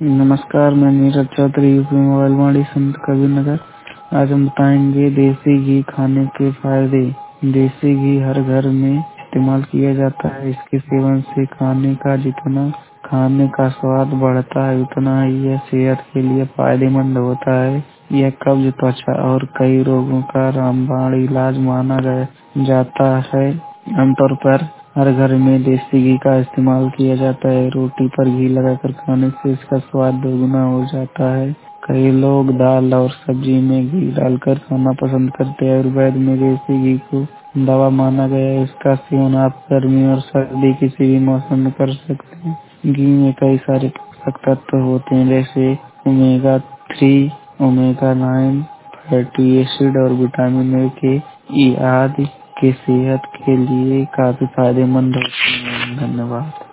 नमस्कार, मैं Neeraj Chaudhary, UP mobile वाड़ी संत कबीर नगर। आज हम बताएंगे देसी घी खाने के फायदे। देसी घी हर घर में इस्तेमाल किया जाता है। इसके सेवन से खाने का स्वाद बढ़ता है, उतना ही यह सेहत के लिए फायदेमंद होता है। यह कब्ज, त्वचा और कई रोगों का रामबाण इलाज माना जाता है। आमतौर पर हर घर में देसी घी का इस्तेमाल किया जाता है। रोटी पर घी लगाकर खाने से इसका स्वाद दोगुना हो जाता है। कई लोग दाल और सब्जी में घी डालकर खाना पसंद करते हैं। आयुर्वेद में देसी घी को दवा माना गया है। इसका सेवन आप गर्मी और सर्दी किसी भी मौसम में कर सकते हैं। घी में कई सारे पोषक तत्व होते हैं, जैसे ओमेगा 3, ओमेगा 9, फैटी एसिड और विटामिन ए के ई आदि के सेहत के लिए काफी फायदेमंद होते हैं। धन्यवाद।